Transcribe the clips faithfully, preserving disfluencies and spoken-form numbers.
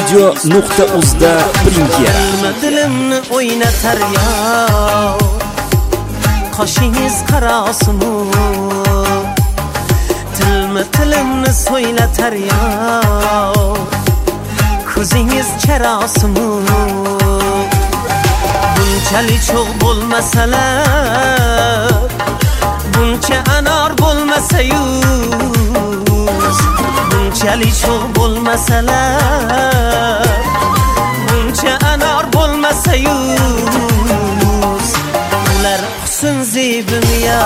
studio nuqta uzda premyera. Dilimni o'ynatar yo, qoshingiz qarosimu, tilmi tilimni so'ylatar yo, ko'zingiz charosimu. Bunchalik cho'g' bo'lmasalar, buncha anor bo'lmasa-yu, bunchalik cho'g' bo'lmasalar, buncha anor bo'lmasa-yu, ular husn zebim yo,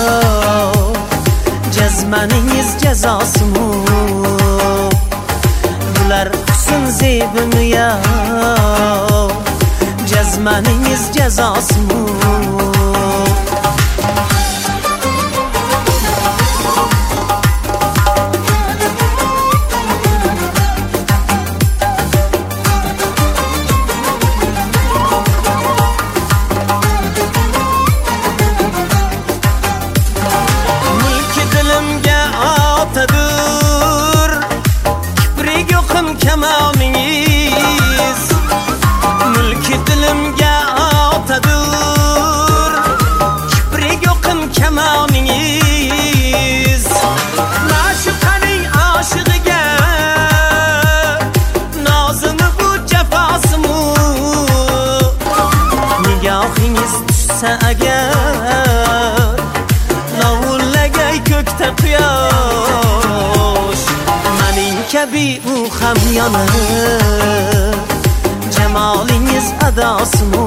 jazmaningiz jazosimu. Ular husn zebim yo, jazmaningiz jazosimu. Mulki dilimga otadur, kiprik yo'qim kamoningiz. Mulki dilimga otadur, kiprik yo'qim kamoningiz. Ma'shuqaning oshig'iga nozini bu jafosimu. Nigohingiz tushsa agar, lovullagay ko'kda quyosh, mening kabi u ham yonar, jamolingiz adosimu.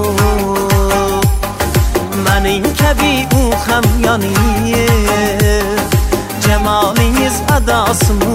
Mening kabi u ham yonar, jamolingiz adosimu.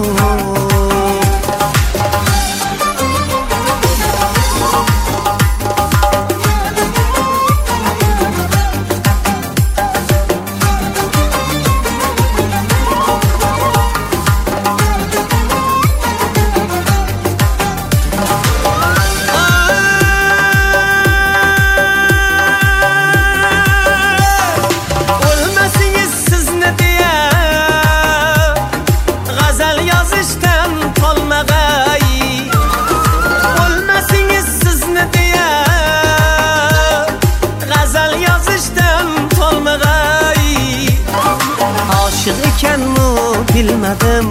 Aşık ekenmi bilmedim,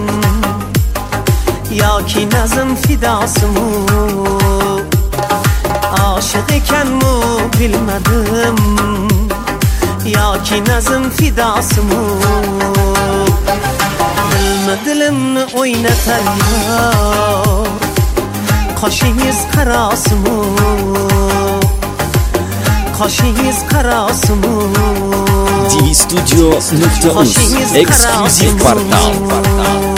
yoki nazım fidasımı. Aşık ekenmi bilmedim, yoki nazım fidasımı. Dilmi dilimni o'ynatar yo, qoshingiz qarosimu, qoshingiz qarosimu. T V studio nuqta uz eksklyuziv portal.